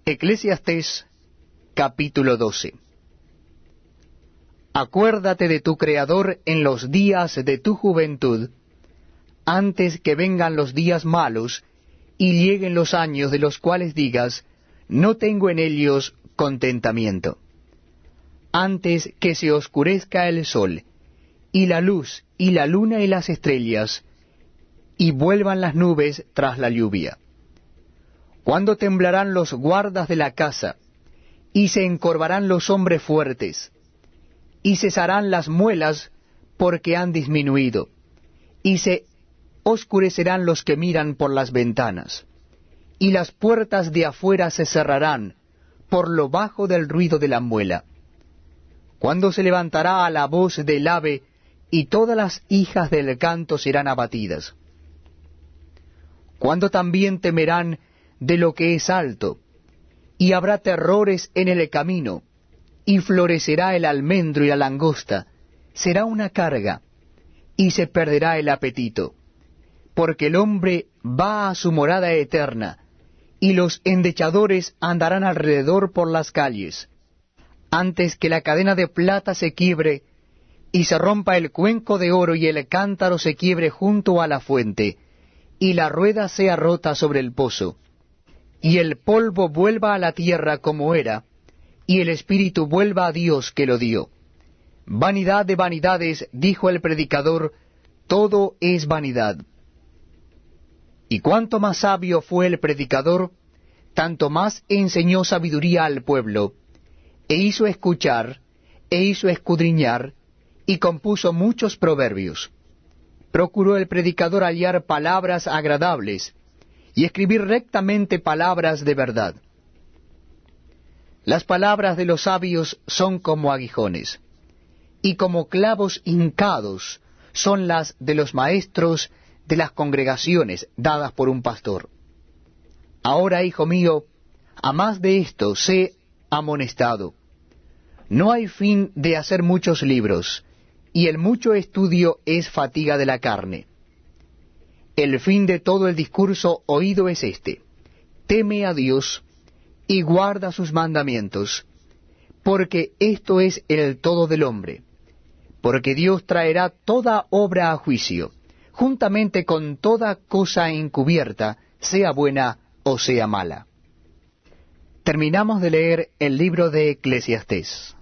Eclesiastés capítulo 12. Acuérdate de tu Creador en los días de tu juventud, antes que vengan los días malos y lleguen los años de los cuales digas, no tengo en ellos contentamiento. Antes que se oscurezca el sol, y la luz, y la luna y las estrellas, y vuelvan las nubes tras la lluvia. Cuando temblarán los guardas de la casa, y se encorvarán los hombres fuertes, y cesarán las muelas porque han disminuido, y se oscurecerán los que miran por las ventanas, y las puertas de afuera se cerrarán por lo bajo del ruido de la muela. Cuando se levantará a la voz del ave, y todas las hijas del canto serán abatidas. Cuando también temerán de lo que es alto, y habrá terrores en el camino, y florecerá el almendro y la langosta, será una carga, y se perderá el apetito, porque el hombre va a su morada eterna, y los endechadores andarán alrededor por las calles, antes que la cadena de plata se quiebre, y se rompa el cuenco de oro y el cántaro se quiebre junto a la fuente, y la rueda sea rota sobre el pozo, y el polvo vuelva a la tierra como era, y el espíritu vuelva a Dios que lo dio. Vanidad de vanidades, dijo el predicador, todo es vanidad. Y cuanto más sabio fue el predicador, tanto más enseñó sabiduría al pueblo, e hizo escuchar, e hizo escudriñar, y compuso muchos proverbios. Procuró el predicador hallar palabras agradables, y escribir rectamente palabras de verdad. Las palabras de los sabios son como aguijones, y como clavos hincados son las de los maestros de las congregaciones dadas por un pastor. Ahora, hijo mío, a más de esto sé amonestado. No hay fin de hacer muchos libros, y el mucho estudio es fatiga de la carne. El fin de todo el discurso oído es este: teme a Dios y guarda sus mandamientos, porque esto es el todo del hombre. Porque Dios traerá toda obra a juicio, juntamente con toda cosa encubierta, sea buena o sea mala. Terminamos de leer el libro de Eclesiastés.